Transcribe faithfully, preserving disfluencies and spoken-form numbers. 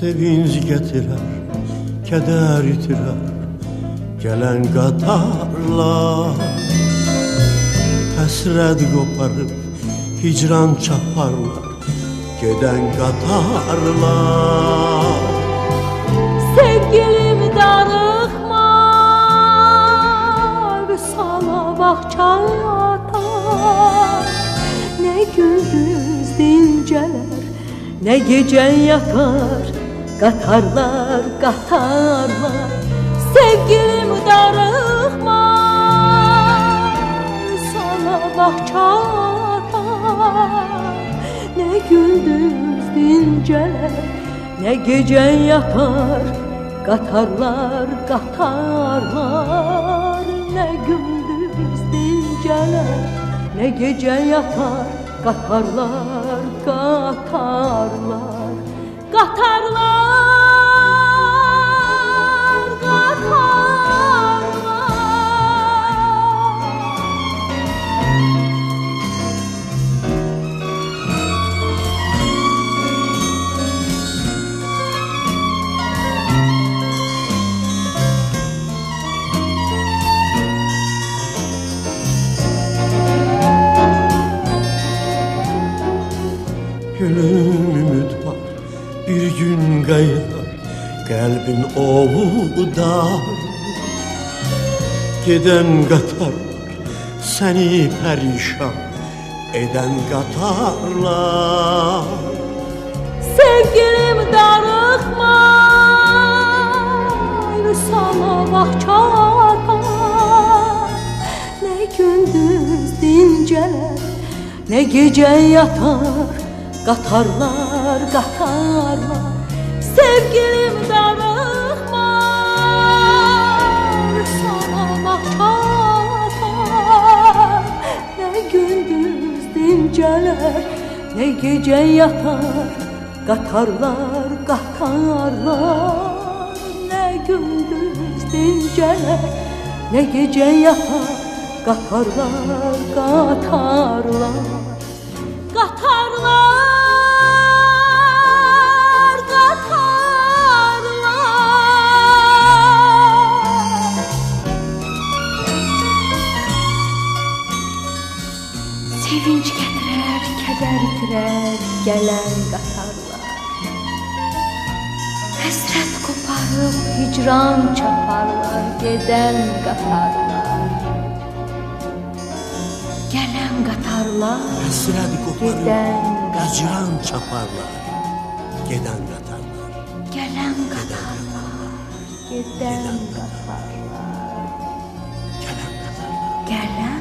Sevinç getirer, keder itirer gelen qatarlar. Həsrət qoparıb hicran çaparlar geden qatarlar. Sevgilim darıxma, Vüsala bağçada. Ne gündüz dincələr, ne gecen yatar, qatarlar, qatarlar. Sevgilim darıxma, Vüsala bağçada. Ne gündüz dincələr, ne gecen yatar, qatarlar, qatarlar. Ne gündüz dincələr, ne gecen yatar, qatarlar, qatarlar. Qatarlar, qatarlar. Gülüm ümid var, bir gün qayıdar qəlbin ovuda. Gedən qatarlar, səni pərişan edən qatarlar. Sevgilim darıxma, Vüsala bağçada. Ne gündüz dincələr, ne gecen yatar, qatarlar, qatarlar. Sevgilim darıxma, Vüsala bağçada. Ne gündüz dincələr, ne gecen yatar, qatarlar, qatarlar. Ne gündüz dincələr, ne gecen yatar, qatarlar, qatarlar. Qatarlar, qatarlar. Sevinç gətirər, kədər itirər gələn qatarlar. Həsrət qoparıb hicran çaparlar gedən qatarlar. Gələn qatarlar, Həsrət qoparıb gedən hicran çaparlar geden qatarlar. Gələn qatarlar, gedən qatarlar. Gelen qatarlar. Gələn